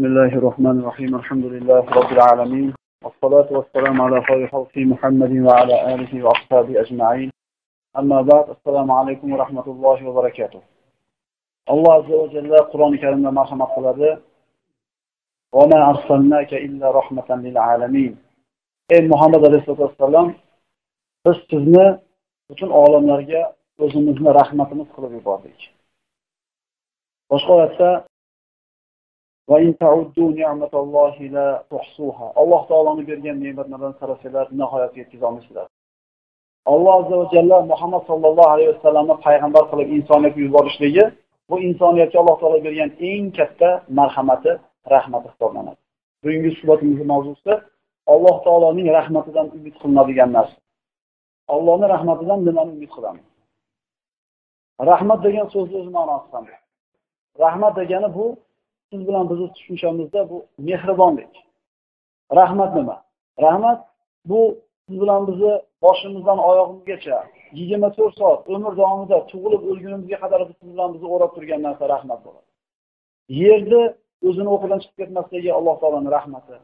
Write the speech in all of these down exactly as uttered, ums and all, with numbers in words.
بسم الله الرحمن الرحيم الحمد لله رب العالمين والصلاة والسلام على خير خلق محمد وعلى آله وأصحابه أجمعين أما بعد السلام عليكم ورحمة الله وبركاته الله عز وجل قرآن كريم مرحمة قلبه وما أرسلناك إلا رحمة للعالمين Ey Muhammed Aleyhisselatü Vesselam biz sizni bütün olamlarga o'zimizni rahmatimiz qilib yubordik. Boshqa oyatda va in ta'uddu ni'matallahi la tuhsuha. Alloh taoloning bergan ne'matlardan sarflar nihoyatga yetkiza olmaysizlar. Alloh azza va jalla Muhammad sallallohu alayhi vasallamni payg'ambar qilib insoniyatga yuborishligi bu insoniyatga Alloh taolo bergan eng katta marhamati, rahmati hisoblanadi. Bugungi suhbatimizning mavzusi Alloh taoloning rahmatidan umid qilinadigan narsa. Allohning rahmatidan nimani umid qilamiz? Rahmat degan so'zni o'z ma'nosi qanday? Rahmat degani bu siz bilan bizni tushunishamizda bu mehribonlik. Rahmat nima? Rahmat bu siz bilan bizni boshimizdan oyog'imizgacha yigirma to'rt soat umr davomida tug'ilib o'lgunimizga qadar siz bilan bizni o'rab turgan narsa rahmat bo'ladi. Yerda o'zini o'qidan chiqib ketmasligi Alloh taoloning rahmati.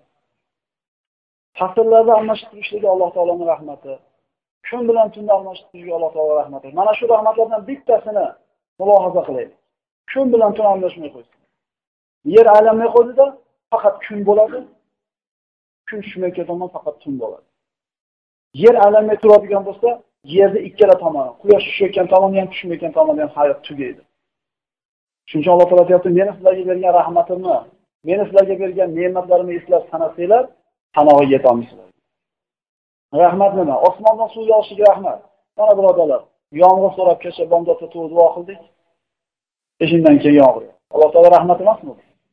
Fasllarda almashib turishligi Alloh taoloning rahmati. Kun bilan tunni almashib turishligi Alloh taoloning rahmati. Mana shu rahmatlardan bittasini mulohaza qilaylik. Kun bilan tun almashmay qo'ysin. Yer aylanmay qo'ydida faqat kun bo'ladi. Kun tushmayotgan tomon faqat tun bo'ladi. Yer aylanmay turadigan bo'lsa, yerda ikkala tomoni, quyosh tushayotgan tomoni ham tushmayotgan tomoni ham hayot tugaydi. Shuning uchun Alloh taolo aytayapti, meni sizlarga bergan rahmatimni, meni sizlarga bergan ne'matlarimni eslab sanasanglar, sanoqqa yeta olmaysizlar. Rahmat nima? Osmondan suv yog'ishiga rahmat. Mana birodarlar, yomg'ir so'rab kecha bomdodda turib duo qildik. Eshindan keyin yomg'ir. Alloh taolo rahmat emasmi?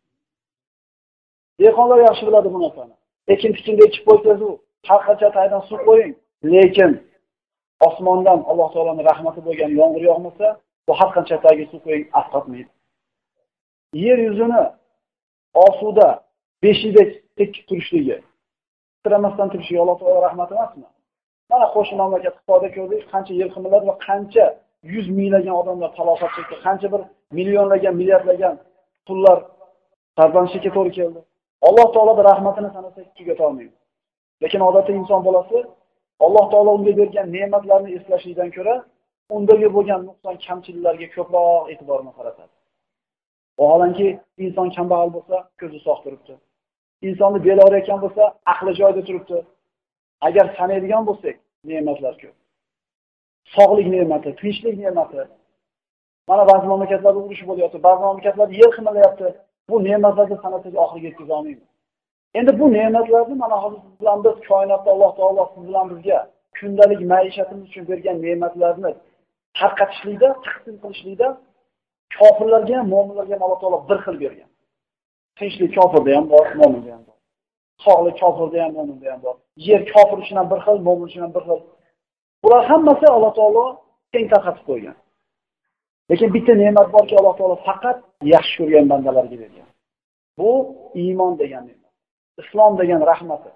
Dehqonlar yaxshi biladi bu narsani. Ekin tikinda ichib qo'ysangiz, har qancha taydan suv qo'ying, lekin osmondan Alloh taoloning rahmati bo'lgan yomg'ir yog'masa, bu har qancha tayga suv qo'ying, asqatmaydi. Yer yuzini osuda beshidek tekib turishligi, tiramasdan turishligi Alloh taolo rahmati emasmi? Mana qo'shni mamlakat Xitoyda ko'rdik, qancha yer qimilladi va qancha yuz minglagan odamlar talofat chekdi, qancha bir millionlagan, milliardlagan pullar sarflanishiga to'g'ri keldi. Alloh taoloning rahmatini sanasak tugata olmaymiz. Lekin odatda inson bolasi Alloh taolo unga bergan ne'matlarni eslashlikdan ko'ra, undagi bo'lgan nuqson kamchiliklarga ko'proq e'tiborni qaratadi. Vaholanki inson kambag'al bo'lsa, ko'zi soq turibdi. Insonni beli og'riyotgan bo'lsa, aqli joyida turibdi. Agar sanaydigan bo'lsak, ne'matlar ko'p. Sog'lik ne'mati, tinchlik ne'mati. Mana ba'zi mamlakatlarda urush bo'lyapti, ba'zi mamlakatlarda yer qimirlayapti. Bu ne'matlarni sanasak oxiriga yetkiza olmaymiz. Endi bu ne'matlarni mana hozir siz bilan biz koinotda Alloh taolo siz bilan bizga kundalik maishatimiz uchun bergan ne'matlarni tarqatishlikda, taqsim qilishlikda kofirlarga ham, mo'minlarga ham Alloh taolo bir xil bergan. Tinchlik kofirda ham bor, mo'minda ham bor. Sog'lik kofirda ham, mo'minda ham bor. Yer kofir uchun ham bir xil, mo'min uchun ham bir xil. Bular hammasi Alloh taolo teng tarqatib qo'ygan. Lekin bitta ne'mat borki, Alloh taolo faqat yaxshi ko'rgan bandalarga bergan. Bu iymon degan ne'mat. Islom degan rahmati.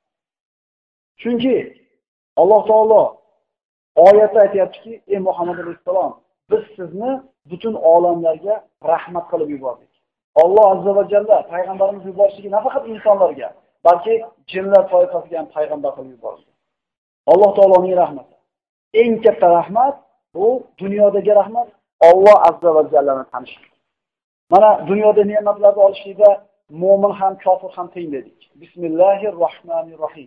Chunki Alloh taolo oyatda aytayaptiki, ey Muhammad alayhisalom, biz sizni butun olamlarga rahmat qilib yubordik. Alloh azza va jalla payg'ambarimiz yuborishligi nafaqat insonlarga, balki jinlar toifasiga ham payg'ambar qilib yubordi. Alloh taoloning rahmati. Eng katta rahmat bu dunyodagi rahmat, Alloh azza va jallani tanishlik. Mana dunyoda ne'matlarni olishlikda mo'min ham, kofir ham teng dedik. Bismillahirrohmanirrohim.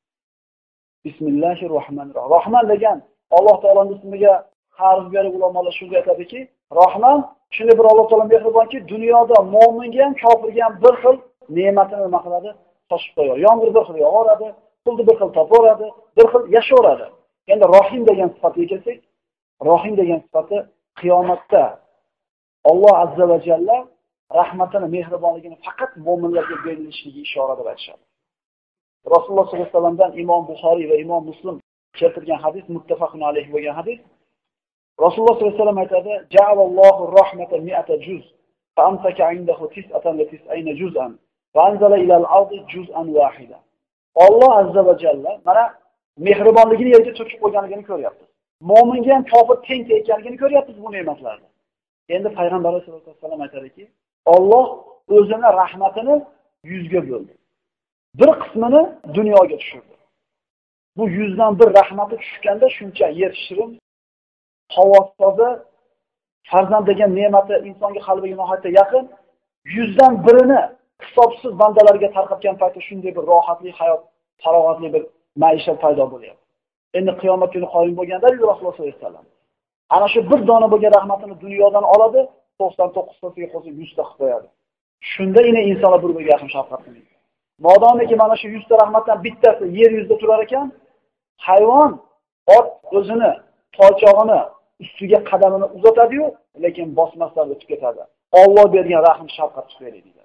Bismillahirrohmanirrohim. Rahman degan Alloh taoloning ismiga harf berib ulamolar shunday aytadiki, Rahman shuni bir Alloh taolo mehribonki, dunyoda mo'minga ham, kofirga ham bir xil ne'matini nima qiladi? Toshib qo'yadi. Yomg'ir bir xil yog'adi, pulni bir xil topaveradi, bir xil yashaveradi. Endi Rohim degan sifatga kelsak, Rohim degan sifati qiyomatda Alloh azza va jalla rahmatini, mehribonligini faqat mo'minlarga berilishiga ishora deb aytishadi. Rasululloh sollallohu alayhi vasallamdan Imom Buxoriy va Imom Muslim keltirgan hadis, muttafaqun alayhi bo'lgan hadis. Rasululloh sollallohu alayhi vasallam aytadi: "Ja'alallohu rahmata mi'ata juz, fa amsaka 'indahu tis'atan wa tis'ina juz'an, va anzala ila al-ardi juz'an wahida." Alloh azza va jalla mana mehribonligini yerga to'kib qo'yganligini ko'ryapmiz. Mo'minga ham kofir teng ekanligini ko'ryapmiz bu ne'matlarni. Endi payg'ambar sollallohu alayhi vasallam aytadiki, Alloh o'zining rahmatini yuzga bo'ldi. Bir qismini dunyoga tushirdi. Bu yuzdan bir rahmati tushganda shuncha yer shirin, havo toza, farzand degan ne'mati insonga qalbiga nihoyatda yaqin, yuzdan birini hisobsiz bandalarga tarqatgan paytda shunday bir rohatli hayot, farog'atli bir maishat paydo bo'lyapti. Endi qiyomat kuni qoyim bo'lganda Rasululloh sollallohu alayhi vasallam ana shu bir dona bo'lgan rahmatini dunyodan oladi, to'qson to'qqiz tasiga qo'shib yuz ta qilib qo'yadi. Shunda ina insonlar bir-biriga yaqin shafqat qiladi. Modomiki mana shu yuz ta rahmatdan bittasi yer yuzida turar ekan, hayvon ot o'zini toychog'ini ustiga qadamini uzatadi-yu, lekin bosmasdan o'tib ketadi. Alloh bergan rahm shafqat tufayli deydi.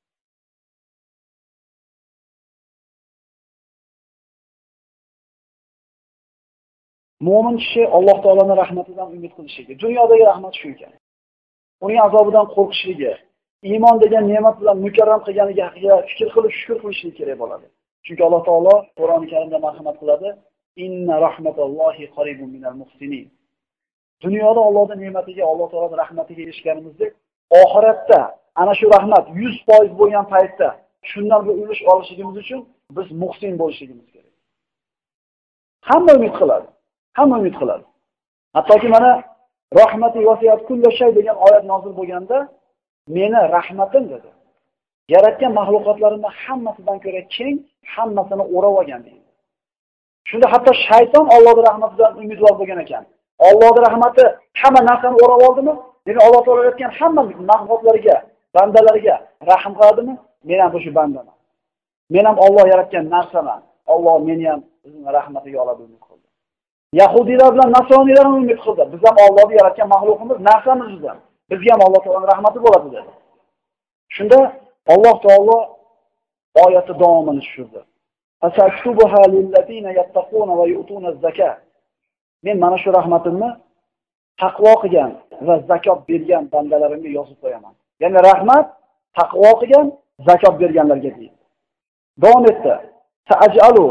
Mo'min kishi Alloh taolaning rahmatidan umid qilishligi, dunyodagi rahmat shu ekan. Uning azobidan qo'rqishligi, iymon degan ne'mat bilan mukarram qilganiga haqida fikr qilib, shukr qilishlik kerak bo'ladi. Chunki Alloh taolo Qur'oni Karimda marhamat qiladi: "Inna rahmatallohi qaribun minal muhsinin." Dunyoda Allohning ne'matiga, Alloh taolaning rahmatiga erishganimizdek, oxiratda ana shu rahmat yuz foiz bo'lgan paytda shundan bir ulush olishimiz uchun biz muhsin bo'lishimiz kerak. Hamma umid qiladi. Hamma umid qiladi. Hattoki mana rahmati vasiyat kulli shay degan oyat nozil bo'lganda, meni rahmatim dedi. Yaratgan mahluqotlarimning hammasidan ko'ra keng, hammasini o'rab olgan deydi. Shunda hatto shayton Allohning rahmatidan umidvor bo'lgan ekan. Allohning rahmati hamma narsani o'rab oldimi? Ya'ni Alloh taolo yaratgan hamma mahluqotlariga, bandalariga rahm qiladimi? Men ham shu bandaman. Men ham Alloh yaratgan narsaman. Alloh meni ham o'zining rahmatiga oladi umid qildi. Yahudiylar bilan Nasroniylar ham umid qildi. Biz ham Allohni yaratgan mahluqimiz, narsamiz bizdan. Bizga ham Alloh taoloning rahmati bo'ladi dedi. Shunda Alloh taolo oyati davomini tushirdi. Asaktubuha lillazina yattaquna va yu'tuna az-zakat. Men mana shu rahmatimni taqvo qilgan va zakot bergan bandalarimga yozib qo'yaman. Ya'ni rahmat taqvo qilgan, zakot berganlarga deydi. Davom etdi. Ta'jalu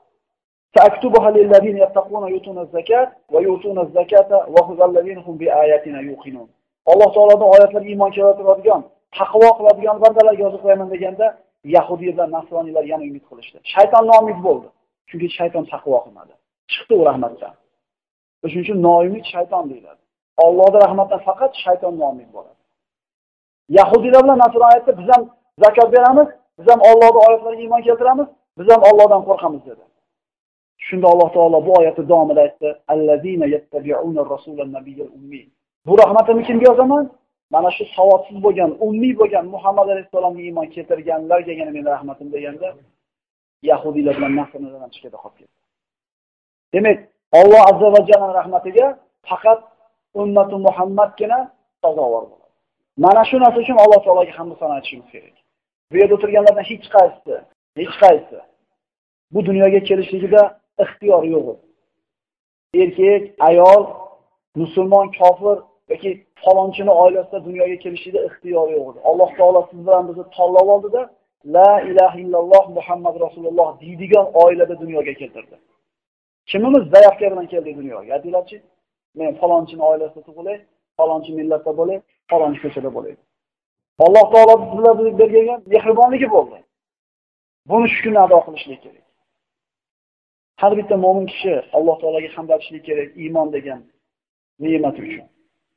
Sa'aktubuha lillazina yattaquna yutuna az-zakat va yutuna az-zakata va huzallazina hum bi ayatina yuqinun. Alloh taoloning oyatlariga iymon keltiradigan, taqvo qiladigan bandalarga yozib qo'yaman deganda, Yahudiylar, Nasroniylar yana umid qilishdi. Shayton noumid bo'ldi. Chunki shayton taqvo qilmadi. Chiqdi u rahmatdan. Shuning uchun noumid shayton deyiladi. Allohning rahmatidan faqat shayton noumid bo'ladi. Yahudiylar bilan Nasroniylar biz ham zakot beramiz, biz ham Allohning oyatlariga iymon keltiramiz, biz ham Allohdan qo'rqamiz dedi. Shunda Alloh taolo bu oyatni davomida aytdi: "Allazina yattabi'una ar-rasulan nabiyyal ummi." Bu rahmatimni kimga yozaman? Mana shu savodsiz bo'lgan, ummiy bo'lgan Muhammad alayhisolamga iymon keltirganlargagina men rahmatim deganda, Yahudiylar bilan Nasroniylar chiqadi qolib ketdi. Demak, Alloh azza va jalla rahmatiga faqat ummati Muhammadgina sazovor bo'ladi. Mana shu narsa uchun Alloh taologa hamd sano aytishimiz kerak. Bu yerda o'tirganlardan hech qaysi, hech qaysi bu dunyoga kelishligida ixtiyor yo'q. Erkak, ayol, musulmon, kofir yoki falonchini oilasida dunyoga kelishida ixtiyor yo'q edi. Alloh taolo siz bilan bizni tanlab oldida, la ilaha illalloh Muhammad rasululloh deydigan oilada dunyoga keltirdi. Kimimiz zayafga bilan keldik dunyoga? Aytinglarchi, men falonchini oilasida tug'ilay, falonchi millatda bo'lay, falonchi ko'chada bo'lay. Alloh taolo bizga bergan mehribonligi bo'ldi. Buni shukr ado qilishlik kerak. Har bitta mo'min kishi Alloh taolaga hamd aytishlik kerak iymon degan ne'mat uchun.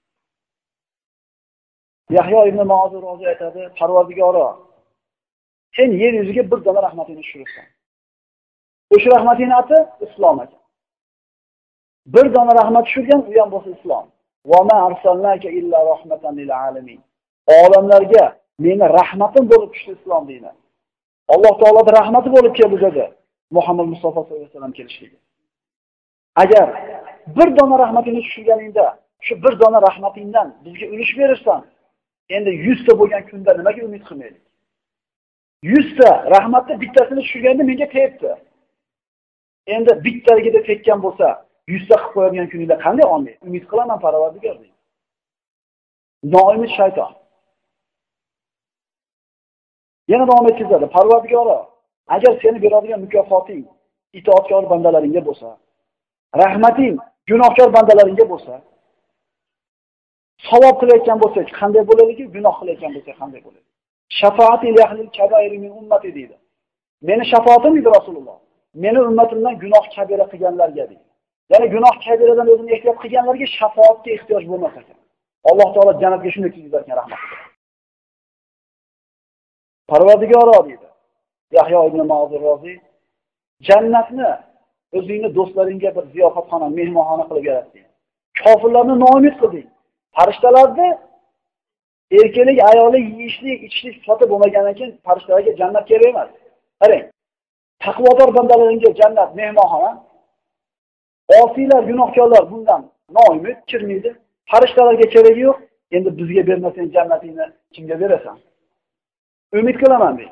Yahyo ibn Ma'zur rozi aytadi: "Parvardigoro, sen yer yuziga bir dona rahmatingni tushirasan. O'sha rahmatingni ati islom ekan. Bir dona rahmat tushirgan, u ham bo'lsa islom. Va ma arsalnaka illa rahmatan lil alamin." Olamlarga meni rahmatim bo'lib tushdi islom dini. Alloh taoloning rahmati bo'lib keldi dedi Muhammad Mustafa sollallohu alayhi vasallam kelishligi. Agar bir dona rahmatingni tushirganingda, shu bir dona rahmatingdan bizga ulush berirsan, endi yuz ta bo'lgan kunda nimaga umid qilmaylik? yuz ta rahmatni bittasini tushirganda menga tegibdi. Endi bittaligida tekkan bo'lsa, yuz ta qilib qo'yadigan kuningda qanday olmaysiz? Umid qilaman Parvardigor deydi. Noumid shayton. Yana davom etadi: "Parvardigoro, agar seni beradigan mukofoting itoatkor bandalaringga bo'lsa, rahmating gunohkor bandalaringga bo'lsa, Savob qilayotgan bo'lsak, qanday bo'ladiki, gunoh qilayotgan bo'lsak, qanday bo'ladi? Shafaat ila ahlil kabair min ummati deydi. Meni shafaatim deydi Rasululloh. Meni ummatimdan gunoh kabira qilganlarga deydi. Ya'ni gunoh kabiradan o'zini ehtiyot qilganlarga shafaatga ehtiyoj bo'lmas ekan. Alloh taolo jannatga shunday kirgizar ekan, rahmat. Parvardigoro deydi. Yahyo ibn Ma'zur Rozi, jannatni o'zingni do'stlaringga bir ziyofatxona, mehmonxona qilib yaratding. Kofirlarni noumid qilding. Farishtalarni erkalik, ayoli yeyishlik, ichishlik sifati bo'lmaganidan keyin farishtalarga jannat kerak emas. Qarang. Taqvodor bandalaringga jannat mehmonxona. Osiylar, gunohkorlar bundan noumid kirmaydi. Farishtalarga keragi yo'q. Endi bizga bermasang jannatingni kimga berasan? Umid qilaman deydi.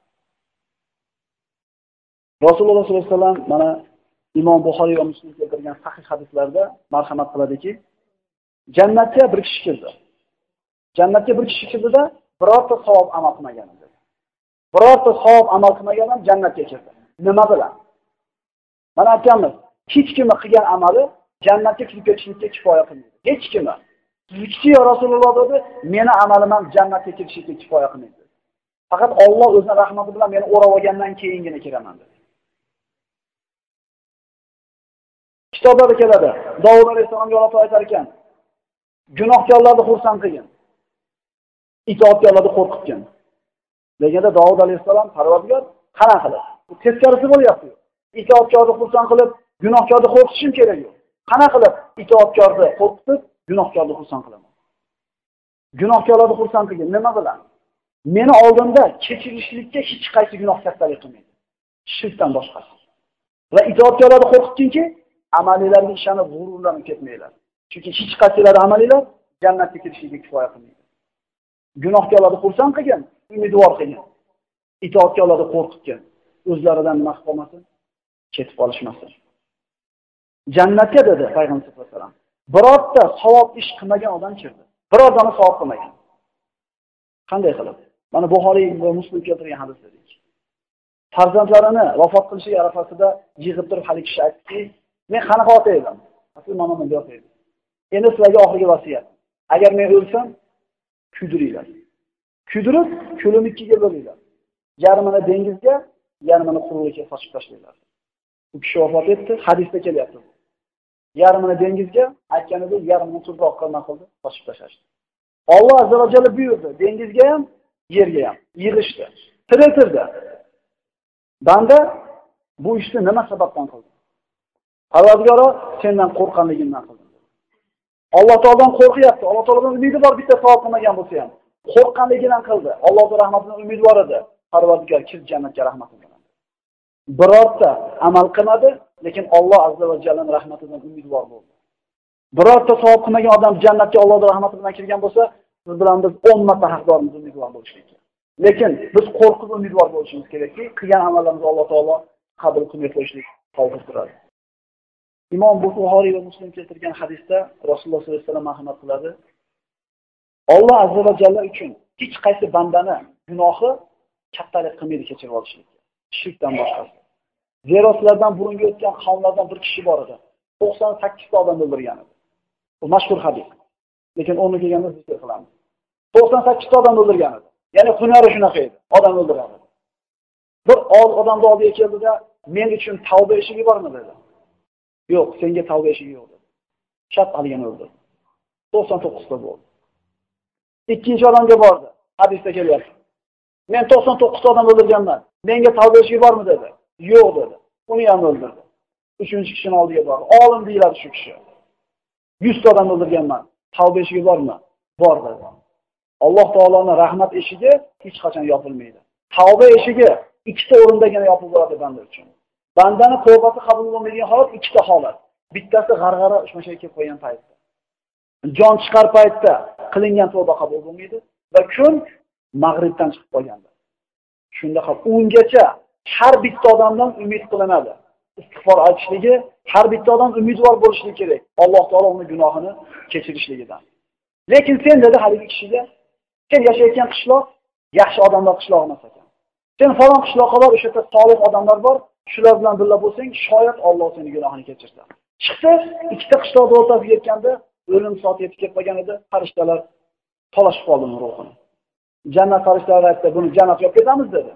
Rasululloh sollallohu alayhi vasallam mana Imom Buxoriy va Muslim keltirgan sahih hadislarda marhamat qiladiki, jannatga bir kishi kirdi. Jannatga bir kishi kirdida birorta savob amal qilmagan edi. Birorta savob amal qilmagan ham jannatga kirdi. Nima bilan? Mana aytamiz, hech kimni qilgan amali jannatga kirib ketishlikka kifoya qilmaydi. Hech kimni. Sizki ya Rasululloh dedi, meni amalim ham jannatga kirishlikka kifoya qilmaydi. Faqat Alloh o'zining rahmati bilan meni o'rab olgandan keyingina kiraman dedi. Kitoblarda keladi. Davud alayhisolamga Alloh aytar ekan, gunohkorlarni xursand qilgin. Itoatkorlarni qo'rqitgin. Deganda Davud alayhisolam Parvardigor qana qilib, bu teskarisi bo'lyapti. Itoatkorni xursand qilib, gunohkorni qo'rqitishim kerak yo'q. Qana qilib itoatkorni qo'rqitib, gunohkorni xursand qilaman. Gunohkorlarni xursand qilgin. Nima bilan? Meni oldimda kechirishlikka hech qaysi gunoh kattalik qilmaydi. Shirkdan boshqasi. Va itoatkorlarni qo'rqitginki, amaliylarga ishonib g'ururlanib ketmaylar. Chunki hech qaysilari amaliylar jannatga kirishga kifoya qilmaydi. Gunohkorlarni xursand qilgan, umidvor qilgan. Itoatkorlarni qo'rqitgan. O'zlaridan nima qilmasin, ketib qolishmasin. Jannatga dedi Payg'ambar sollallohu alayhi vasallam. Birorta savob ish qilmagan odam kirdi. Birortani savob qilmagan. Qanday qilib? Mana Buxoriy va Muslim keltirgan hadis dedik. Farzandlarini vafot qilishi arafasida yig'ib turib hali kishi aytdiki, men qanaqa ota edim? Asl mana bunday ota edim. Endi sizlarga oxirgi vasiyat. Agar men o'lsam, kuydiringlar. Kuydirib, ko'limni ikkiga bo'linglar. Yarmini dengizga, yarmini quruqlikka sochib tashlanglar. U kishi vafot etdi, hadisda kelyapti. Yarmini dengizga, aytganida yarmini tuproqqa nima qildi? Sochib tashlashdi. Alloh azza va jalla buyurdi, dengizga ham, yerga ham yig'ishdi. Tiriltirdi. Banda bu ishni nima sababdan qildi? Parvardigoro sendan qo'rqqanligimdan qildim. Alloh taolodan qo'rqyapti. Alloh taolodan umidi bor, bitta savob qilmagan bo'lsa ham. Qo'rqqanligidan qildi. Allohning rahmatidan umidvor edi. Parvardigor kir jannatga rahmati bilan. Birorta amal qilmadi, lekin Alloh azza va jallaning rahmatidan umidvor bo'ldi. Birorta savob qilmagan odam jannatga Allohning rahmati bilan kirgan bo'lsa, biz bilan biz o'n marta haqdormiz umidvor bo'lishlik. Lekin biz qo'rqib umidvor bo'lishimiz kerakki, qilgan amallarimizni Alloh taolo qabul qilib qo'yishlik tavfiq beradi. Imom Buxoriy va Muslim keltirgan hadisda Rasululloh sollallohu alayhi vasallam marhamat qiladi. Alloh azza va jalla uchun hech qaysi bandani gunohi kattalik qilmaydi kechirib olishlikka. Shirkdan boshqasi. Zero sizlardan burungi o'tgan qavmlardan bir kishi bor edi. to'qson sakkiz ta odam o'ldirgan edi. Bu mashhur hadis. Lekin o'rni kelganda zikr qilamiz. to'qson sakkiz ta odam o'ldirgan edi. Ya'ni hunari shunaqa edi. Odam o'ldiradi. Bir odamni oldiga keldida, men uchun tavba eshigi bormi dedi. Yo'q, senga tavba eshigi yo'q dedi. Shart aligini o'ldirdi. to'qson to'qqiz ta bo'ldi. Ikkinchi odamga bordi. Hadisda kelyapti. Men to'qson to'qqiz ta odam o'ldirganman. Menga tavba eshigi bormi dedi. Yo'q dedi. Uni ham o'ldirdi. Uchinchi kishining oldiga bordi. Olim deyiladi shu kishi. yuz ta odam o'ldirganman. Tavba eshigi bormi? Bor dedi. Alloh taoloning rahmat eshigi hech qachon yopilmaydi. Tavba eshigi ikkita o'rindagina yopilib bo'ladi banda uchun. Bandani tavbasi qabul bo'lmaydigan holat ikkita holat. Bittasi g'arg'ara o'shmashaga kelib qo'ygan paytda. Jon chiqar paytda qilingan tavba qabul bo'lmaydi va kun mag'ribdan chiqib qolganda. Shunda ham ungacha har bitta odamdan umid qilinadi. Istig'for aytishligi, har bitta odam umidvor bo'lishligi kerak. Alloh taolo uning gunohini kechirishligidan. Lekin sen dedi haligi kishiga, sen yashayotgan qishloq yaxshi odamlar qishlog'i emas ekan. Sen falon qishloqqa bor, o'sha yerda solih odamlar bor, shular bilan birga bo'lsang, shoyat Alloh seni gunohini kechirsa. Chiqdi, ikkita qishloqning o'rtasiga yetganda o'lim soati yetib kelib qolgan edi, farishtalar talashib qoldi uning ruhini. Jannat farishtalari aytdi, buni jannatga olib ketamiz dedi.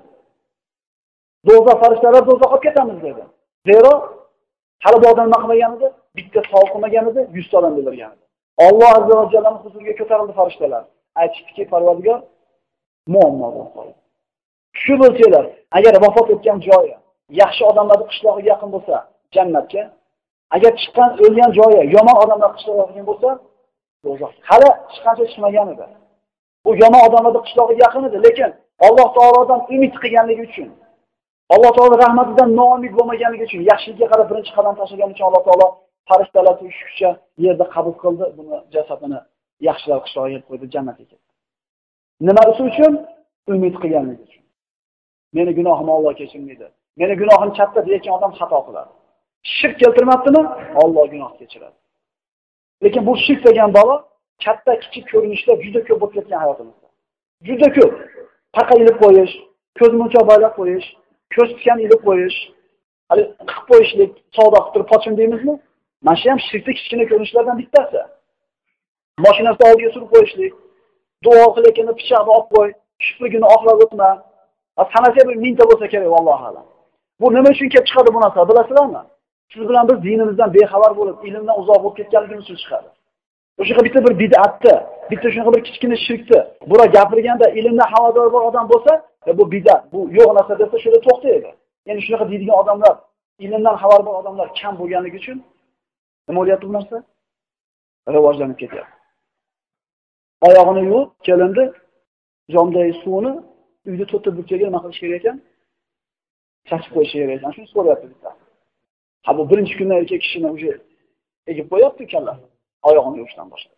Do'zax farishtalar do'zaxga olib ketamiz dedi. Zero hali bu odam nima qilmagan edi? Bitta savol qilmagan edi, yuz ta odam bildirgan edi. Alloh azza va jallaning huzuriga ko'tarildi farishtalar. Aytishdiki, Parvardigor, muammo bo'lib qoldi. Shu bo'lsalar, agar vafot etgan joyi yaxshi odamlarning qishlog'iga yaqin bo'lsa, jannatga, agar chiqqan o'lgan joyi yomon odamlar qishlog'iga yaqin bo'lsa, do'zax. Hali chiqqancha chiqmagan edi. Bu yomon odamlarning qishlog'iga yaqin edi, lekin Alloh taolodan umid qilganligi uchun, Alloh taolo rahmatidan noumid bo'lmaganligi uchun, yaxshilikka qarab birinchi qadam tashlagan uchun Alloh taolo farishtalar tushishcha yerda qabul qildi, buni jasadini yaxshilar qishlog'iga yeb qo'ydi, jannatga ketdi. Nima uchun? Umid qilganligi uchun. Meni gunohimni Alloh kechirmaydi. Meni gunohim katta degan odam xato qiladi. Shirk keltirmabdimi? Alloh gunoh kechiradi. Lekin bu shirk degan balo katta kichik ko'rinishda juda ko'p bo'lib ketgan hayotimizda. Juda ko'p. Taqa ilib qo'yish, ko'zmuncha boylab qo'yish, ko'z tikan ilib qo'yish, hali qilib qo'yishlik, savdo qilib turib pochim deymizmi? Mana shu ham shirkning kichkina ko'rinishlardan bittasi. Mashinasini oldiga surib qo'yishlik, duo qilayotganda pichoqni olib qo'y, shukligini oxlab o'tma. Sanasiya bir mingta bo'lsa kerak, vallohu alam. Bu nima uchun kelib chiqadi bu narsa, bilasizlarmi? Siz bilan biz dinimizdan bexabar bo'lib, ilmdan uzoq bo'lib ketganligimiz uchun chiqadi. O'shaqa bitta bir bid'atni, bitta shunaqa bir kichkina shirkni, bura gapirganda ilmdan xabardor bor odam bo'lsa, bu bid'at, bu yo'q narsa desa shunda to'xtaydi. Ya'ni shunaqa deydigan odamlar, ilmdan xabar bor odamlar kam bo'lganligi uchun nima bo'lyapti bu narsa? Rivojlanib ketyapti. Oyog'ini yuvib, kelindi, jomdagi suvni uyda to'rtta burchaga nima qilish kerak ekan? Chachib qo'yish kerak ekan. Shuni so'rayapti bitta. Ha bu birinchi kundan erkak kishini o'sha egib qo'yapti kalla. Oyog'ini yuvishdan boshlab.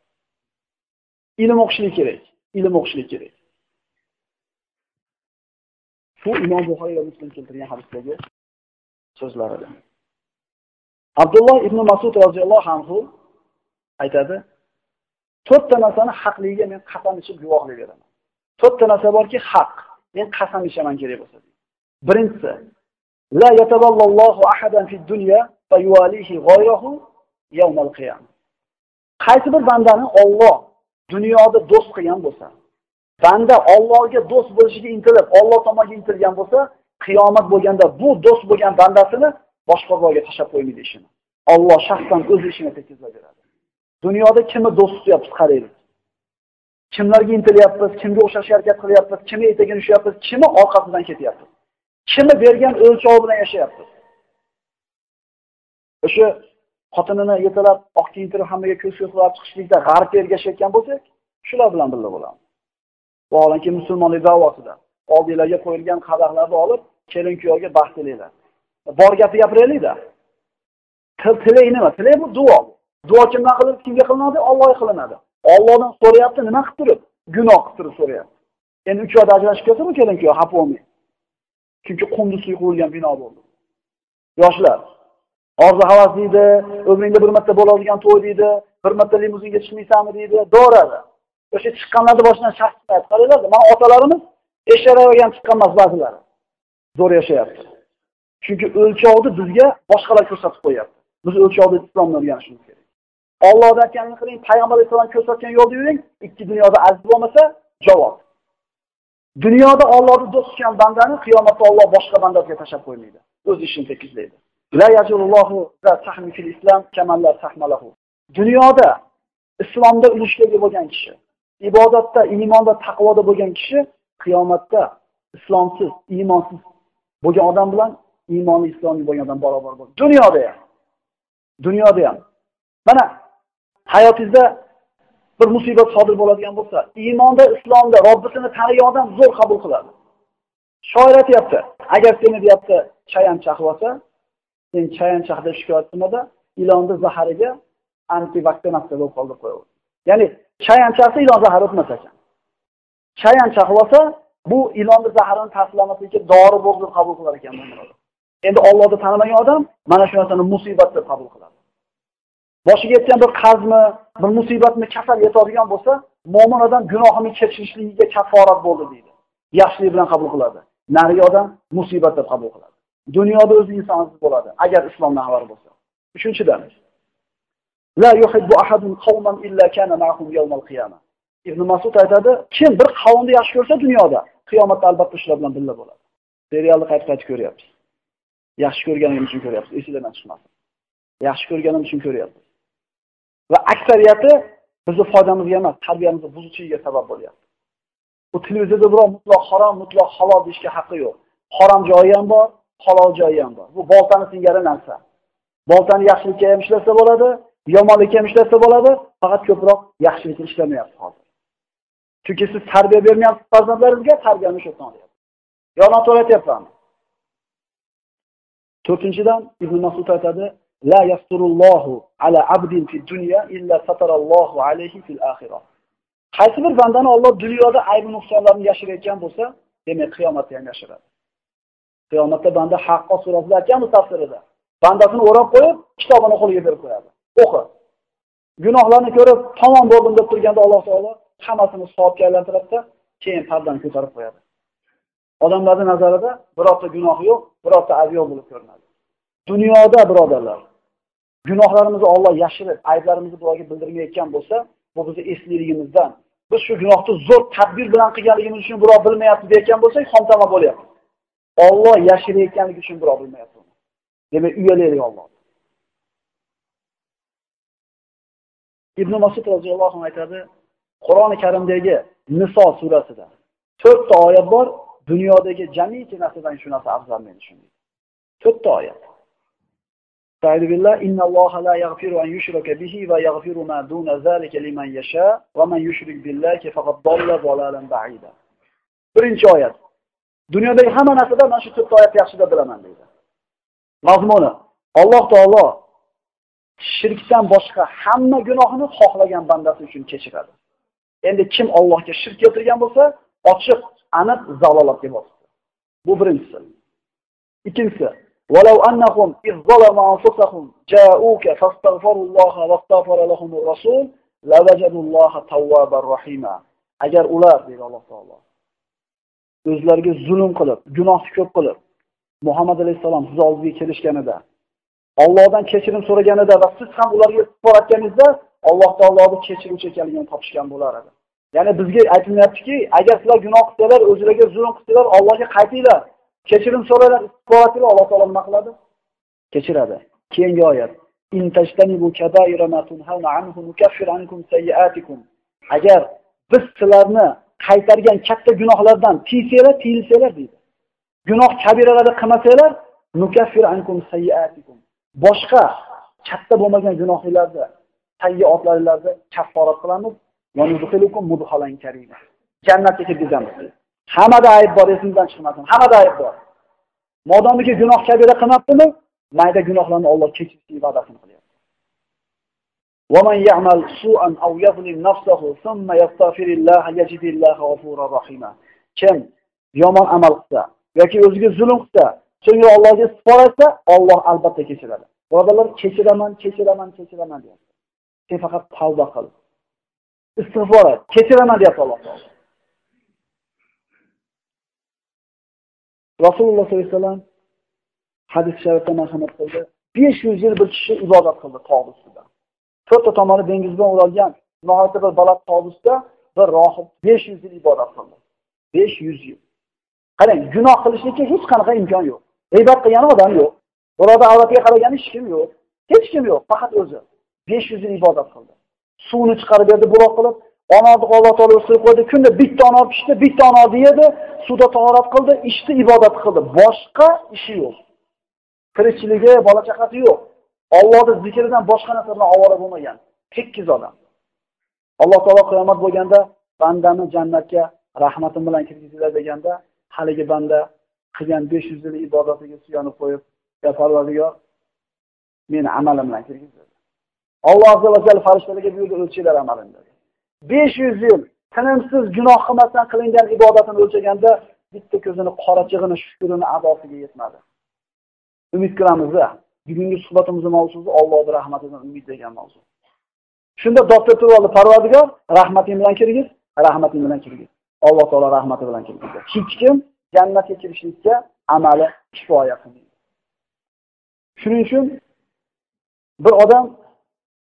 Ilm o'qishlik kerak. Ilm o'qishlik kerak. Bu Imom Buxoriy va Muslim keltirgan hadisdagi so'zlaridir. Abdulloh ibn Mas'ud roziyallohu anhu aytadi: to'rtta narsani haqligiga men qasam ichib guvohlik beraman. To'rtta narsa borki, haq. Men qasam ichaman kerak bo'lsa. Birinchisi, la yatavallallohu ahadan fid dunya va yuwalihi ghayrahu yawmal qiyamah. Qaysi bir bandani Alloh dunyoda do'st qilgan bo'lsa, banda Allohga do'st bo'lishiga intilib, Alloh tomoniga intilgan bo'lsa, qiyomat bo'lganda bu do'st bo'lgan bandasini boshqa joyga tashlab qo'ymaydi ishini. Alloh shaxsan o'z ishini tekizlab beradi. Dunyoda kimni do'st tutyapmiz qaraylik. Kimlarga intilyapmiz, kimga o'xshash harakat qilyapmiz, kimga etagini ushlayapmiz, kimni orqasidan ketyapmiz. Kimni bergan o'lchov bilan yashayapmiz. O'sha xotinini yetalab, oq kiyintirib hammaga ko'z-ko'z qilib chiqishlikda g'arbga ergashayotgan bo'lsak, shular bilan birga bo'lamiz. Vaholanki musulmonlik da'vosida oldinglarga qo'yilgan qadahlarni olib, kelin-kuyovga baxt tilaylar. Bor gapni gapiraylik-da. Tilay nima? Tilay bu duo. Duo kimdan qilinadi, kimga qilinadi? Allohga qilinadi. Allohdan so'rayapti, nima qilib turib? Gunoh qilib turib so'rayapti. Endi uch oyda ajrashib ketsa bu kelin-kuyov xafa bo'lmaydi. Chunki qunduzlik qo'yilgan bino bo'ldi. Yoshlar, orzu havas deydi, umringda bir marta bo'ladigan to'y deydi, bir marta limuzinga chiqmaysanmi deydi, do'radi. O'sha chiqqanlarni boshidan shaxsiyat qaranglar, mana otalarimiz esharagan chiqqan emas ba'zilari. Zo'r yashayapti. Chunki o'lchovni bizga boshqalar ko'rsatib qo'yapti. Biz o'lchovni islomni o'rganishimiz kerak. Allohdan aytganini qiling, payg'ambar alayhisalom ko'rsatgan yo'lda yuring, ikki dunyoda aziz bo'lmasa, javob. Dunyoda Allohni do'st tutgan bandani qiyomatda Alloh boshqa bandaga tashlab qo'ymaydi. O'z ishini tekizlaydi. La yajurullohu za tahmi fil islam kaman la tahmalahu. Dunyoda islomda ulushdagi bo'lgan kishi, ibodatda, iymonda, taqvoda bo'lgan kishi qiyomatda islomsiz, iymonsiz bo'lgan odam bilan iymonni islomiy bo'lgan odam barobar bo'ladi. Dunyoda ham. Dunyoda ham. Mana hayotingizda bir musibat sodir bo'ladigan bo'lsa, iymonda, islomda Robbisini tanigan odam zo'r qabul qiladi. Shoir aytayapti, agar seni deyapti chayan chaqvasa, sen chayan chaqda shikoyat qilmada, ilonni zahariga antivaksinasiya bo'lib qolib qo'yadi. Ya'ni chayan chaqsa ilon zahari o'tmas ekan. Chayan chaqvasa, bu ilonni zaharini ta'sirlamaslikka dori bo'lib qabul qilar ekan bundan. Endi Allohni tanimagan odam mana shu narsani musibat deb qabul qiladi. Boshiga yetgan bir qarzmi, bir musibatni kasal yetadigan bo'lsa, mo'min odam gunohini kechirishligiga kaforat bo'ldi deydi. Yaxshilik bilan qabul qiladi. Nariga odam musibat deb qabul qiladi. Dunyoda o'zi insonsiz bo'ladi, agar islomdan xabar bo'lsa. Uchinchidan, La yuhibbu ahadun qawman illa kana ma'hum yawmal qiyamah. Ibn Mas'ud aytadi, kim bir qavmni yaxshi ko'rsa dunyoda, qiyomatda albatta shular bilan birga bo'ladi. Serialni qayta-qayta ko'ryapmiz. Yaxshi ko'rganim uchun ko'ryapmiz, esingizdan chiqmasin. Yaxshi ko'rganim uchun ko'ryapmiz. Va aksariyati bizni foydamizga emas, tarbiyamizni buzuvchiga sabab bo'lyapti. Bu televizorda biror mutlaq harom, mutlaq halol deyishga haqqi yo'q. Harom joyi ham bor, halol joyi ham bor. Bu boltani singari narsa. Boltani yaxshilikka ham ishlasa bo'ladi, yomonlikka ham ishlasa bo'ladi, faqat ko'proq yaxshilikka ishlamayapti hozir. Chunki siz tarbiya bermayapsiz farzandlaringizga, tarbiyani shu yerdan olyapsiz. Yolg'on to'latyapman. to'rtinchidan Ibn Mas'ud aytadi: "La yasturullohu ala abdin fi dunya illa satarallohu alayhi fil akhirah." Qaysi bir bandani Alloh dunyoda ayb nuqsonlarini yashirayotgan bo'lsa, demak qiyomatda ham yashiradi. Qiyomatda banda haqqa so'raladigan tafsirida bandasini o'rab qo'yib, kitobini qo'liga berib qo'yadi. O'qi. Gunohlarni ko'rib, tamom bo'ldim deb turganda Alloh taolo hammasini savobga aylantiradi, keyin pardani ko'tarib qo'yadi. Odamlarning nazarida birorta gunoh yo'q, birorta ayb yo'q bo'lib ko'rinadi. Dunyoda birodarlar, gunohlarimizni Alloh yashirib, ayblarimizni birovga bildirmayotgan bo'lsa, bu bizni esliligimizdan, biz shu gunohni zo'r tadbir bilan qilganligimiz uchun birov bilmayapti deyotgan bo'lsak, xomtama bo'lyapti. Alloh yashirayotganligi uchun birov bilmayapti. Demak, uyalaylik Alloh. Ibn Mas'ud roziyallohu anhu aytadi, Qur'oni Karimdagi Niso surasida to'rtta oyat bor, dunyodagi jamiki narsadan shu narsa afzal men uchun. to'rtta oyat. Ta'ala billah innalloha la yaghfiru an yushraka bihi va yaghfiru ma duna zalika liman yasha va man yushrik billahi faqad dalla dalalan ba'ida. Birinchi oyat. Dunyodagi hamma narsadan mana shu to'rtta oyat yaxshi deb bilaman deydi. Mazmuni: Alloh taolo shirkdan boshqa hamma gunohini xohlagan bandasi uchun kechiradi. Endi kim Allohga shirk keltirgan bo'lsa, ochiq, aniq zalolatga bosdi. Bu birinchisi. Ikkinchisi: "Walau annahum iz zalamu anfusahum ja'uka fastaghfirullaha wastaghfara lahumur rasul lawajadulloha tawwabar rahima." Agar ular, deydi Alloh taolo, o'zlariga zulm qilib, gunohni ko'p qilib, Muhammad alayhisalom siz oldiga kelishganida, Allohdan kechirim so'raganida va siz ham ularga isbot etganingizda, Alloh taoloning kechiruvchi ekanligini topishgan bo'lar edi. Ya'ni bizga aytilyaptiki, agar sizlar gunoh qilsalar, o'zlariga zulm qilsalar, Allohga qaytinglar, kechirim so'ranglar, isbot etinglar, Alloh taolo nima qiladi? Kechiradi. Keyingi oyat: "In tajtanibu kaba'ira ma tunhauna anhu nukaffir ankum sayyi'atikum." Agar biz sizlarni qaytargan katta gunohlardan tiysanglar, tiyilsanglar deydi. Gunoh kabiralarni qilmasanglar, nukaffir ankum sayyi'atikum. Boshqa katta bo'lmagan gunohlarni, sayyi'atlarni kafforat qilamiz, va nudkhilukum mudkhalan karima. Jannatga kirgizamiz. Hammada ayb bor, esingizdan chiqmasin. Hammada ayb bor. Modomiki gunoh kabira qilmabdimi, mayda gunohlarni Alloh kechirishni va'dasini qilyapti. "Va man ya'mal su'an aw yadhlim nafsahu thumma yastaghfirillaha yajidillaha ghafurur rahima." Kim yomon amal qilsa yoki o'ziga zulm qilsa, so'ngra Allohga istig'for etsa, Alloh albatta kechiradi. Birodarlar, kechiraman, kechiraman, kechiraman deyapti. Sen faqat tavba qil. Istig'for et, kechiraman deyapti Alloh taolo. Rasululloh sollallohu alayhi vasallam hadis sharifda marhamat qildi. besh yuz yil bir kishi ibodat qildi tog' ustida. To'rtta tomoni dengiz bilan o'ralgan nihoyatda bir baland tog' ustida bir rohib besh yuz yil ibodat qildi. besh yuz yil. Qarang, gunoh qilishlikka hech qanaqa imkon yo'q. G'iybat qilgan odam yo'q. Biroda avatiga qaragan hech kim yo'q. Hech kim yo'q, faqat o'zi. besh yuz yil ibodat qildi. Suvni chiqarib berdi buloq qilib, onorni Alloh taolo o'stirib qo'ydi. Kunda bitta onor pishdi, bitta onor yedi, suvda tahorat qildi, ichdi, ibodat qildi. Boshqa ishi yo'q. Tirikchiligi, bola chaqasi yo'q. Allohning zikridan boshqa narsalarga ovora bo'lmagan. Tekkiz odam. Alloh taolo qiyomat bo'lganda bandani jannatga rahmatim bilan kirgizinglar deganda, haligi banda qilgan besh yuz yil ibodatiga suyanib qo'yib, "Ya Parvardigor, meni amalim bilan kirgizdi." Alloh azza va jalla farishtalarga buyurdi, "O'lchinglar amalingni." besh yuz yil tinimsiz gunoh qilmasdan qilingan ibodatini o'lchaganda bitta ko'zini qorachig'ini, shukrini adosiga yetmadi. Umid qilamiz, bugungi suhbatimizning mavzusi Allohning rahmatidan umid degan mavzu. Shunda doktor turoldi, Parvardigor, rahmating bilan kirgiz, rahmating bilan kirgiz. Alloh taolo rahmati bilan kirgizdi. Hech kim jannatga kirishlikka amali kifoya qilmaydi. Shuning uchun bir odam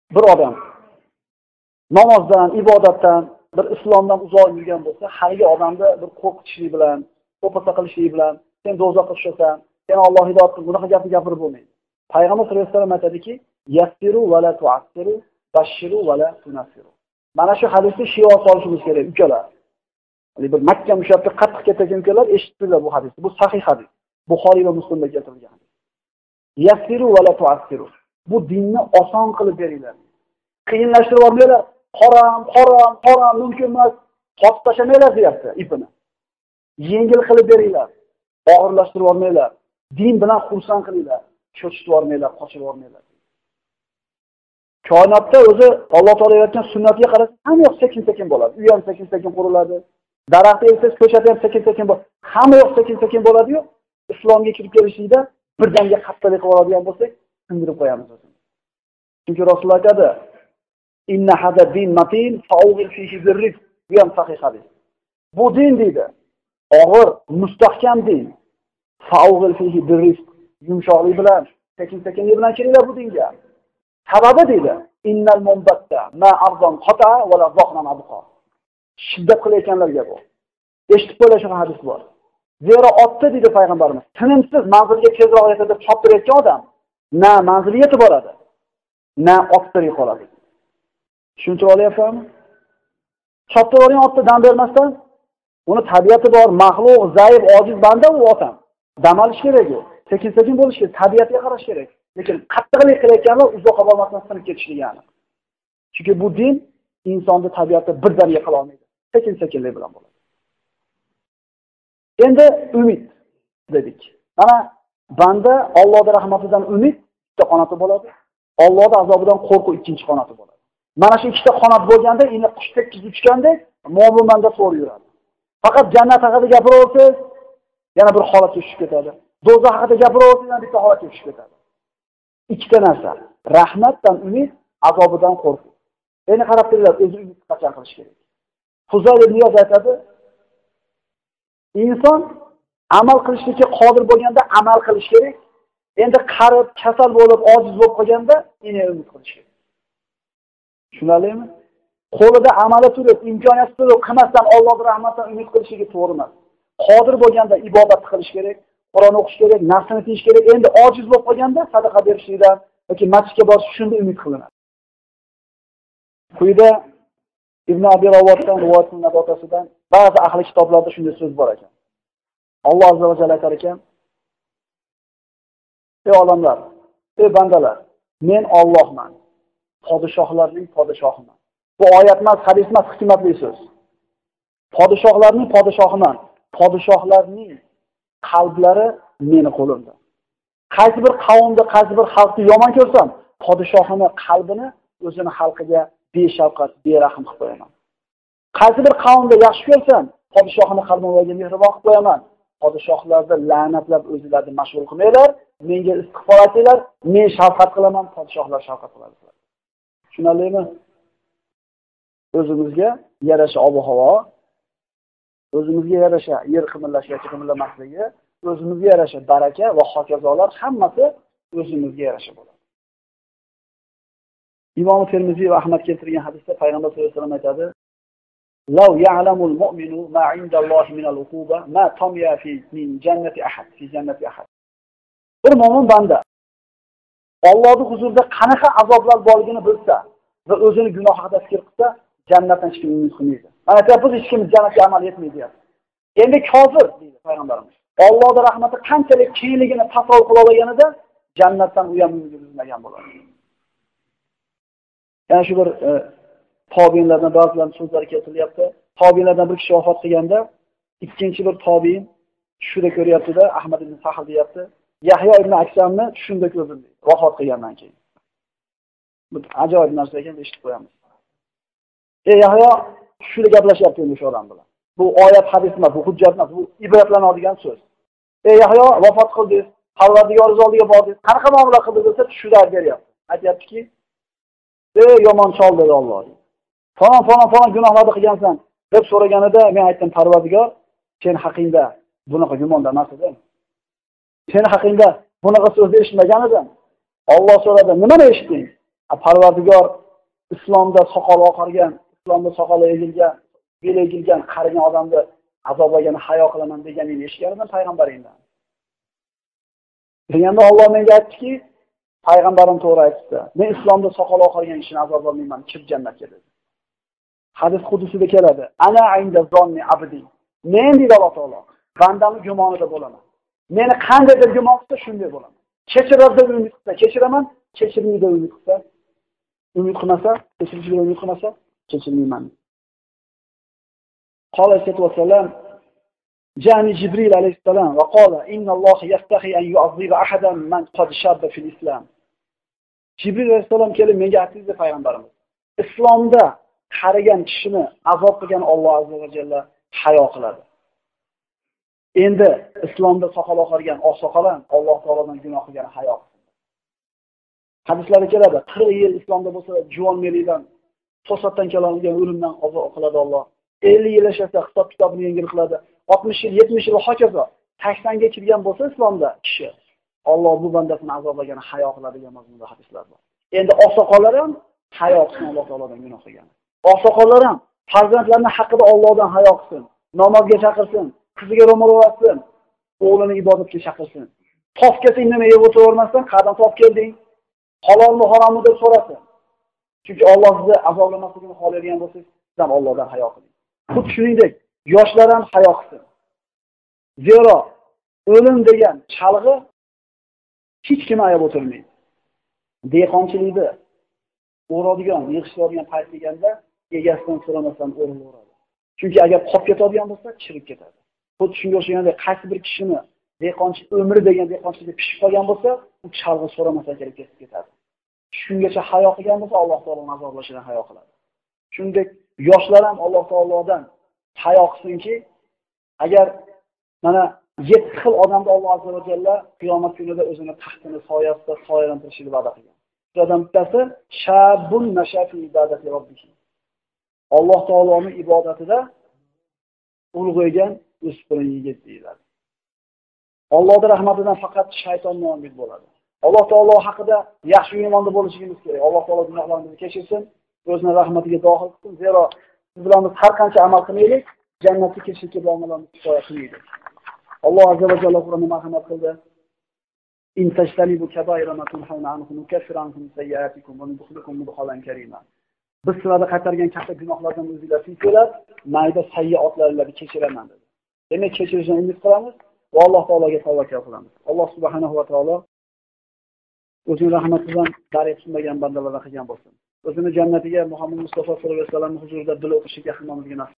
bir odam namozdan, ibodatdan, bir islomdan uzoq yurgan bo'lsa, haligi odamni bir qo'rqitishlik bilan, qo'pasa qilishlik bilan, sen do'zaxga tushasan, sen Alloh hidoyat qil, bunaqa gapni gapirib bo'lmaydi. Payg'ambar sollallohu alayhi vasallam aytadiki, yassiru va la tu'assiru, bashiru va la tunaffiru. Mana shu hadisni shior solishimiz kerak, ukalar. Hali bir Makka mushabbi qattiq ketgan ukalar eshitdilar bu hadisni. Bu sahih hadis. Buxoriy va Muslimda keltirilgan. Yassiru va la tu'assiru. Bu dinni oson qilib beringlar. Qiyinlashtirib olmanglar. Harom, harom, harom mumkin emas. Qotib tashamanglar deyapti ipini. Yengil qilib beringlar. Og'irlashtirib olmanglar. Din bilan xursand qilinglar. Cho'chitib olmanglar, qochirib olmanglar. Koinotda o'zi Alloh taolo yaratgan sunnatga qarasa, hamma yoq sekin-sekin bo'ladi. Uy ham sekin-sekin quriladi. Daraxt eksangiz, ko'chada ham sekin-sekin bo'ladi. Hamma yoq sekin-sekin bo'ladi-yu, islomga kirib kelishlikda birdaniga qattalik qilib oladigan bo'lsak, sindirib qo'yamiz o'zimizni. Chunki Rasululloh aytadi: "Inna hada din matin fa'ughil fihi birrik." Bu ham sahih hadis. Bu din deydi. Og'ir, mustahkam din. Fa'ughil fihi birrik. Yumshoqlik bilan, sekin-sekinlik bilan kiringlar bu dinga. Sababi deydi: "Innal mumbatta ma arzon qata va la zahran abqa." Shiddat qilayotganlarga bu. Eshitib qo'ylar shu hadis bor. Zero otda deydi payg'ambarimiz, tinimsiz manzilga tezroq yetadi deb choptirayotgan odam, na manzilga yetib boradi, na otda qoladi. Tushuntirib olyapsizmi? Choptirib olgan otda dam bermasdan, uni tabiati bor, maxluq, zaif, ojiz banda u otam. Dam olish kerak u. Sekin-sekin bo'lish kerak, tabiatiga qarash kerak. Lekin qattiqlik qilayotganlar uzoqqa bormasdan sinib ketishligi aniq. Chunki bu din insonning tabiati birdaniga qila olmaydi. Sekin-sekinlik bilan bo'ladi. Endi umid dedik. Mana banda Allohning rahmatidan umid bitta qanoti bo'ladi. Allohning azobidan qo'rquv ikkinchi qanoti bo'ladi. Mana shu ikkita qanot bo'lganda, ini qushdek uchganda mo'minmanda to'g'ri yuradi. Faqat jannat haqida gapiraversangiz, yana bir holatga tushib ketadi. Do'zax haqida gapiraversangiz, yana bitta holatga tushib ketadi. Ikkita narsa: rahmatdan umid, azobidan qo'rquv. Endi qarab turinglar, o'zi umid qachon qilish kerak. Fuzayl ibn Iyod aytadi: inson amal qilishga qodir bo'lganda amal qilish kerak. Endi qarib, kasal bo'lib, ojiz bo'lib qolganda yana umid qilish kerak. Tushunarlimi? Qo'lida amali turib, imkoniyati turib, qilmasdan Allohning rahmatidan umid qilishiga to'g'ri emas. Qodir bo'lganda ibodat qilish kerak, Qur'on o'qish kerak, nafsini tiyish kerak. Endi ojiz bo'lib qolganda sadaqa berishlikdan yoki masjidga borish shunda umid qilinadi. Quyida Ibn Abi Rawotdan rivoyat qilingan otasidan ba'zi ahli kitoblarda shunday so'z bor ekan. Alloh azza va jalla aytar ekan: "Ey odamlar, ey bandalar, men Allohman, podshohlarning podshohiman." Bu oyat emas, hadis emas, hikmatli so'z. Podshohlarning podshohiman. Podshohlarning qalblari meni qo'limda. Qaysi bir qavmda, qaysi bir xalqni yomon ko'rsam, podshohini qalbini o'zini xalqiga beshafqat, berahm qilib qo'yaman. Qaysi bir qavmda yaxshi ko'rsam, podshohini qalbiga mehribon qilib qo'yaman. Podshohlarni la'natlab o'zlarini mashg'ul qilmanglar, menga istig'for aytinglar, men shafqat qilaman, podshohlar shafqat qiladi. Tushunarlimi? O'zimizga yarasha ob-havo, o'zimizga yarasha yer qimirlash yoki qimirlamasligi, o'zimizga yarasha baraka va hokazolar hammasi o'zimizga yarasha bo'ladi. Imom Termiziy va Ahmad keltirgan hadisda payg'ambar sollallohu alayhi vasallam aytadi: "Law ya'lamul mu'minu ma 'inda Allohi min al-uquba ma tamiya fi min jannati ahad fi jannati ahad." Bir mo'min banda Allohning huzurida qanaqa azoblar borligini bilsa va o'zini gunoh haqida fikr qilsa, jannatdan hech kim umid qilmaydi. Mana aytayapmiz, hech kim jannatga amal etmaydi. Endi kofir deydi payg'ambarimiz. Allohning rahmati qanchalik kengligini tasavvur qila olganida jannatdan u ham umid uzmagan bo'ladi. Yana shu bir e, tobiinlardan ba'zilarning so'zlari keltirilyapti. Tobiinlardan bir kishi vafot qilganda, ikkinchi bir tobiin tushida ko'ryapti-da, Ahmad ibn Sahl deyapti. Yahyo ibn Aksamni tushunda ko'rdim deydi, vafot qilgandan keyin. Bu ajoyib narsa ekan, eshitib qo'yamiz. Ey Yahyo, tushida gaplashyapti endi o'sha odam bilan. Bu oyat, hadis emas, bu hujjat emas, bu ibratlanadigan so'z. Ey Yahyo, vafot qildingiz, Parvardigoringiz oldiga bordingiz, qanaqa muomala qildingiz desa tushida beryapti. Aytayaptiki, "Ey yomon chol" dedi Alloh. "Falon, falon, falon gunohlarni qilgansan" deb so'raganida men aytdim, "Parvardigor, sen haqingda bunaqa gumonda emas edim. Sen haqingda bunaqa so'zni eshitmagan edim." Alloh so'radi, "Nimani eshitding?" Parvardigor islomda soqol oqargan, islomda soqoli egilgan, beli egilgan qarigan odamni azoblagani hayo qilaman deganini eshitganman payg'ambaringdan. Deganda Alloh menga aytdiki, payg'ambarim to'g'ri aytdi. Men islomda soqol oqargan kishini azoblamayman, kirib jannatga dedi. Hadis qudusida keladi. Ana inda zonni abdi. Men deydi Alloh taolo, bandamning gumonida bo'laman. Meni qandaydir gumon qilsa shunday bo'laman. Kechiradi deb umid qilsa, kechiraman, kechirmaydi deb umid qilsa, umid qilmasa, kechirishga umid qilmasa, kechirmayman. Qala sallallohu Jani Jibril alayhissalom va qala inna Alloh yastahi an yu'azziba ahadan man qad shabba fil islam. Jibril alayhissalom kelib menga aytdi payg'ambarimiz. Islomda qarigan kishini azob qilgan Alloh azza va jalla hayo qiladi. Endi islomda soqol oqargan oqsoqolan Alloh taolodan gunoh qilgani hayo qiladi. Hadislarda keladi, qirq yil islomda bo'lsa, juvon melidan, to'satdan keladigan o'limdan azob qiladi Alloh. ellik yil yashasa hisob kitobini yengil qiladi. oltmish yil, yetmish yil hokazo. saksonga kirgan bo'lsa islomda kishi, Alloh bu bandasini azoblagani hayo qiladi degan mazmunda hadislar bor. Endi oqsoqollar ham hayo qilsin Alloh taolodan gunoh qilgani. Oqsoqollar ham farzandlarini haqida Allohdan hayo qilsin, namozga chaqirsin, qiziga ro'mol o'ratsin, o'g'lini ibodatga chaqirsin. Tof kelsang nima yeb o'tiravermasdan, qayerdan top kelding? Halolmi, harommi deb so'rasin. Chunki Alloh sizni azoblamasligini xohlaydigan bo'lsangiz, sizdan Allohdan hayo qiling. Xuddi shuningdek, yoshlar ham hayo qilsin. Zero o'lim degan chalg'i hech kim ayab o'tirmaydi. Dehqonchilikda o'radigan, yig'ishtiradigan payt kelganda egasidan so'ramasdan o'raveradi. Chunki agar qolib ketadigan bo'lsa, chirib ketadi. Xuddi shunga o'xshaganda qaysi bir kishini dehqonchi umri degan dehqonchilikda pishib qolgan bo'lsa, u chalg'i so'ramasdan kelib ketib ketadi. Shungacha hayo qilgan bo'lsa, Alloh taoloning azoblashidan hayo qiladi. Shuningdek, yoshlar ham Alloh taolodan hayo qilsinki, agar mana yetti xil odamni Alloh azza va jalla qiyomat kunida o'zini taxtini soyasida soyalantirishini va'da qilgan. Ulardan bittasi shabun nashafi ibadati robbih. Alloh taoloning ibodatida ulg'aygan o'spirin yigit deyiladi. Allohning rahmatidan faqat shayton noumid bo'ladi. Alloh taolo haqida yaxshi iymonda bo'lishimiz kerak. Alloh taolo gunohlarimizni kechirsin, o'zining rahmatiga dohil qilsin. Zero biz bilan har qancha amal qilmaylik, jannatga kirishga bo'lmalarni kifoya qilmaydi. Alloh azza va jalla Qur'onda marhamat qildi. In tajtanibu kaba'ira ma tunhawna anhu nukaffir ankum sayyi'atikum va nudkhilukum mudkhalan karima. Biz sizlarga qaytargan katta gunohlardan o'zingizlar tiyilib, mayda sayyi'atlarni kechiraman dedi. Demak, kechirishni umid qilamiz va Alloh taologa tavakkal qilamiz. Alloh subhanahu va taolo o'zining rahmatidan darak sunmagan bandalardan qilgan bo'lsin. O'zini jannatiga Muhammad Mustafa sollallohu alayhi vasallam huzurida bil o'qishga qilmamizga